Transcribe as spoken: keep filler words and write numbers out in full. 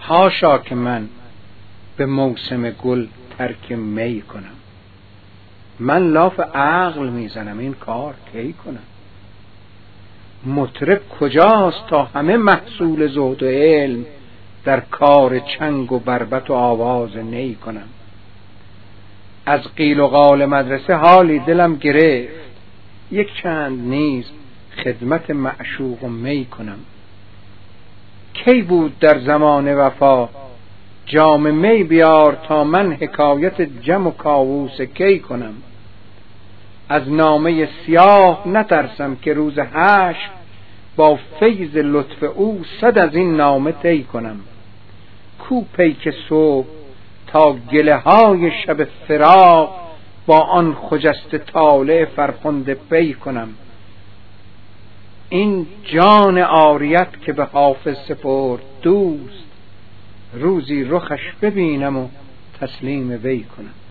حاشا که من به موسم گل ترک می کنم. من لاف عقل میزنم این کار کی کنم؟ مطرب کجاست تا همه محصول زهد و علم در کار چنگ و بربط و آواز نی کنم؟ از قیل و قال مدرسه حالی دلم گرفت، یک چند نیز خدمت معشوق و می کنم. کی بود در زمان وفا جام می بیار تا من حکایت جم و کاووس کی کنم؟ از نامه سیاه نترسم که روز حشر با فیض لطف او صد از این نامه طی کنم. کو پیک صبح تا گله های شب فراق با آن خجسته طالع فرخنده پی کنم. این جان عاریت که به حافظ سپرد دوست، روزی رخش ببینم و تسلیم وی کنم.